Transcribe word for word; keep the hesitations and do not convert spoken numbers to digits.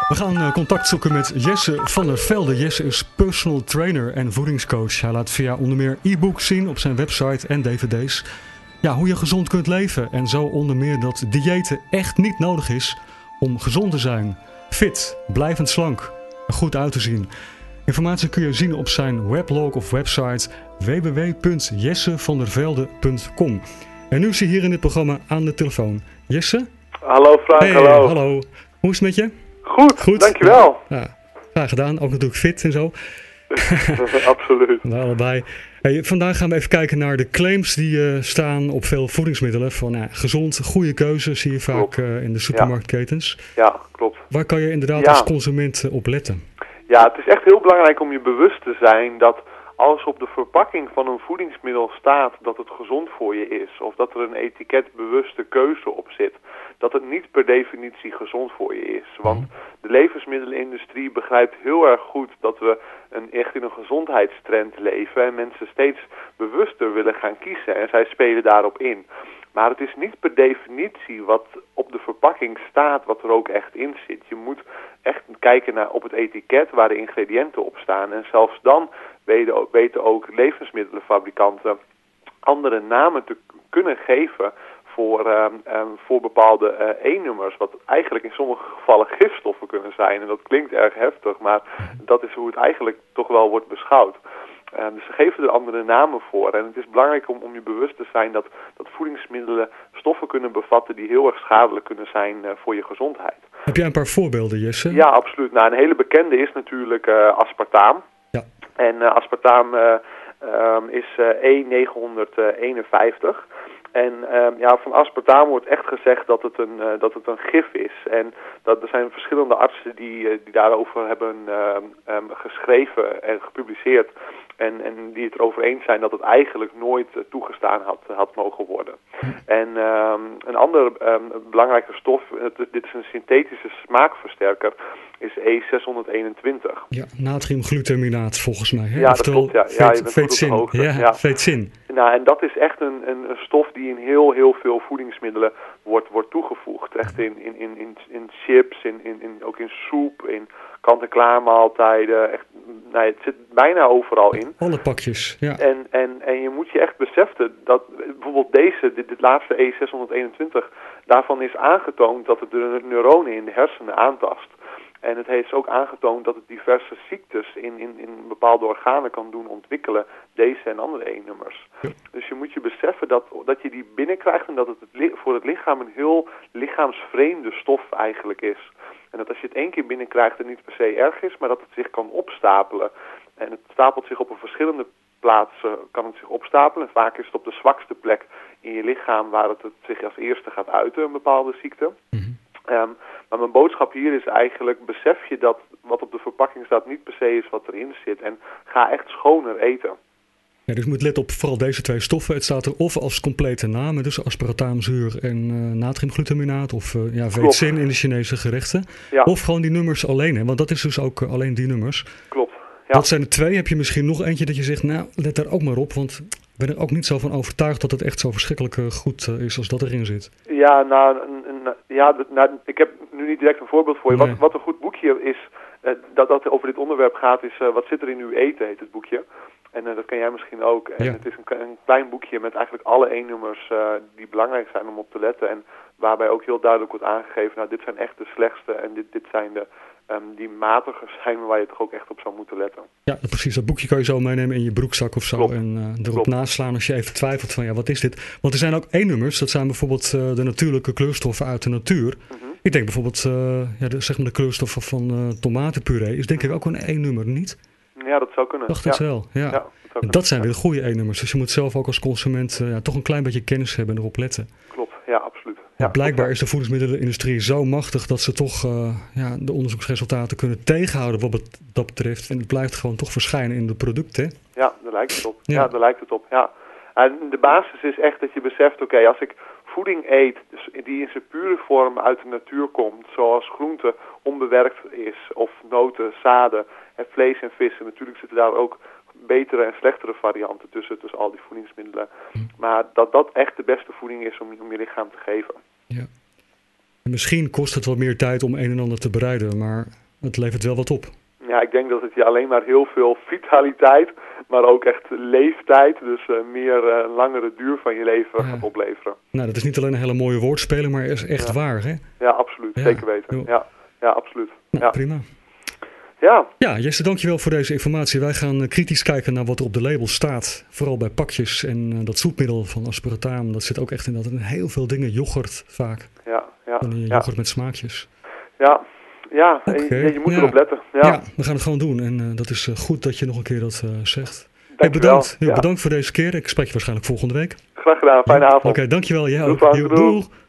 We gaan uh, contact zoeken met Jesse van der Velde. Jesse is personal trainer en voedingscoach. Hij laat via onder meer e-books zien op zijn website en dvd's. Ja, hoe je gezond kunt leven. En zo onder meer dat diëten echt niet nodig is om gezond te zijn. Fit, blijvend slank, er goed uit te zien. Informatie kun je zien op zijn weblog of website w w w punt jesse van der velde punt com. En nu is hij hier in dit programma aan de telefoon. Jesse? Hallo Frank, hey, hallo. hallo. Hoe is het met je? Goed, Goed. dankjewel. Ja, ja, graag gedaan. Ook natuurlijk fit en zo. Absoluut. Nou, allebei. Hey, vandaag gaan we even kijken naar de claims die uh, staan op veel voedingsmiddelen. Van uh, gezond, goede keuze zie je vaak uh, in de supermarktketens. Ja, ja, klopt. Waar kan je inderdaad ja. als consument uh, op letten? Ja, het is echt heel belangrijk om je bewust te zijn dat als op de verpakking van een voedingsmiddel staat dat het gezond voor je is, of dat er een etiketbewuste keuze op zit, dat het niet per definitie gezond voor je is. Want de levensmiddelenindustrie begrijpt heel erg goed dat we een, echt in een gezondheidstrend leven en mensen steeds bewuster willen gaan kiezen en zij spelen daarop in. Maar het is niet per definitie wat op de verpakking staat wat er ook echt in zit. Je moet echt kijken naar op het etiket waar de ingrediënten op staan. En zelfs dan weten, weten ook levensmiddelenfabrikanten andere namen te kunnen geven voor, um, um, voor bepaalde uh, E-nummers. Wat eigenlijk in sommige gevallen gifstoffen kunnen zijn. En dat klinkt erg heftig, maar dat is hoe het eigenlijk toch wel wordt beschouwd. Uh, dus ze geven er andere namen voor. En het is belangrijk om, om je bewust te zijn dat, dat voedingsmiddelen stoffen kunnen bevatten die heel erg schadelijk kunnen zijn uh, voor je gezondheid. Heb jij een paar voorbeelden, Jesse? Ja, absoluut. Nou, een hele bekende is natuurlijk uh, aspartaam. Ja. En uh, aspartaam uh, um, is uh, E negenhonderdeenenvijftig. En um, ja, van aspartaam wordt echt gezegd dat het een, uh, dat het een gif is. En dat, er zijn verschillende artsen die, uh, die daarover hebben uh, um, geschreven en gepubliceerd. En, en die het erover eens zijn dat het eigenlijk nooit uh, toegestaan had, had mogen worden. En um, een andere um, belangrijke stof, het, dit is een synthetische smaakversterker, is E zeshonderdeenentwintig. Ja, natriumglutaminaat volgens mij. Hè? Ja, Oftewel, dat klopt. Ja, ja je bent vetsin. goed op de hoogte. Ja, ja. vetsin. Nou, en dat is echt een, een, een stof die in heel, heel veel voedingsmiddelen wordt, wordt toegevoegd. Echt in, in, in, in, in chips, in, in, in, ook in soep, in kant-en-klaar maaltijden. Echt, nou, het zit bijna overal in. Alle pakjes, ja. En, en, en je moet je echt beseffen dat bijvoorbeeld deze, dit, dit laatste E zeshonderdeenentwintig, daarvan is aangetoond dat het de neuronen in de hersenen aantast. En het heeft ook aangetoond dat het diverse ziektes in, in, in bepaalde organen kan doen ontwikkelen, deze en andere E-nummers. Ja. Dus je moet je beseffen dat, dat je die binnenkrijgt en dat het, het voor het lichaam een heel lichaamsvreemde stof eigenlijk is. En dat als je het één keer binnenkrijgt het niet per se erg is, maar dat het zich kan opstapelen. En het stapelt zich op een verschillende plaatsen, kan het zich opstapelen. En vaak is het op de zwakste plek in je lichaam waar het, het zich als eerste gaat uiten, een bepaalde ziekte. Mm-hmm. Um, maar mijn boodschap hier is eigenlijk, besef je dat wat op de verpakking staat niet per se is wat erin zit. En ga echt schoner eten. Ja, dus je moet letten op vooral deze twee stoffen. Het staat er of als complete namen, dus aspartaamzuur en uh, natriumglutaminaat of uh, ja, vetsin in de Chinese gerechten. Ja. Of gewoon die nummers alleen, hè? Want dat is dus ook uh, alleen die nummers. Klopt. Ja. Dat zijn er twee. Heb je misschien nog eentje dat je zegt, nou, let daar ook maar op, want ik ben er ook niet zo van overtuigd dat het echt zo verschrikkelijk uh, goed uh, is als dat erin zit. Ja, nou, n- n- ja nou, ik heb nu niet direct een voorbeeld voor je. Nee. Wat, wat een goed boekje is, uh, dat, dat over dit onderwerp gaat, is uh, Wat zit er in uw eten, heet het boekje. En uh, dat ken jij misschien ook. En ja. Het is een, een klein boekje met eigenlijk alle E-nummers uh, die belangrijk zijn om op te letten. En waarbij ook heel duidelijk wordt aangegeven, nou, dit zijn echt de slechtste en dit, dit zijn de um, die matiger zijn waar je toch ook echt op zou moeten letten. Ja, precies. Dat boekje kan je zo meenemen in je broekzak of zo. Klopt. En uh, erop Klopt. naslaan als je even twijfelt van, ja, wat is dit? Want er zijn ook E-nummers, dat zijn bijvoorbeeld uh, de natuurlijke kleurstoffen uit de natuur. Mm-hmm. Ik denk bijvoorbeeld, uh, ja, de, zeg maar de kleurstoffen van uh, tomatenpuree is denk mm-hmm. ik ook een E-nummer, niet? Ja, dat zou kunnen. Dacht het ja. wel, ja. ja dat, en dat zijn weer de goede E-nummers. Dus je moet zelf ook als consument uh, ja, toch een klein beetje kennis hebben en erop letten. Klopt, ja, absoluut. Ja, ja, blijkbaar klopt. is de voedingsmiddelenindustrie zo machtig dat ze toch uh, ja, de onderzoeksresultaten kunnen tegenhouden wat het, dat betreft. En het blijft gewoon toch verschijnen in de producten. Ja, daar lijkt het op. Ja, ja daar lijkt het op, ja. En de basis is echt dat je beseft, oké, okay, als ik voeding eet dus die in zijn pure vorm uit de natuur komt, zoals groente onbewerkt is, of noten, zaden, en vlees en vissen. Natuurlijk zitten daar ook betere en slechtere varianten tussen, tussen al die voedingsmiddelen. Hm. Maar dat dat echt de beste voeding is om, om je lichaam te geven. Ja. En misschien kost het wat meer tijd om een en ander te bereiden, maar het levert wel wat op. Ja, ik denk dat het je alleen maar heel veel vitaliteit, maar ook echt leeftijd, dus uh, meer uh, langere duur van je leven ja. gaat opleveren. Nou, dat is niet alleen een hele mooie woordspeling, maar is echt ja. waar, hè? Ja, absoluut. Ja. Zeker weten. Ja, ja absoluut. Nou, ja. prima. Ja. Ja, Jesse, dankjewel voor deze informatie. Wij gaan uh, kritisch kijken naar wat er op de label staat. Vooral bij pakjes en uh, dat zoetmiddel van aspartaam. Dat zit ook echt in, dat, in heel veel dingen. Yoghurt vaak. Ja, ja. Dan, uh, ja. yoghurt met smaakjes. Ja, ja. Okay. Je, je moet ja. erop letten. Ja. ja, we gaan het gewoon doen. En uh, dat is uh, goed dat je nog een keer dat uh, zegt. Dank hey, bedankt. Ja. Bedankt voor deze keer. Ik spreek je waarschijnlijk volgende week. Graag gedaan. Fijne ja. avond. Oké, okay, dankjewel. Jij Doeg, ook. doeg. Doeg.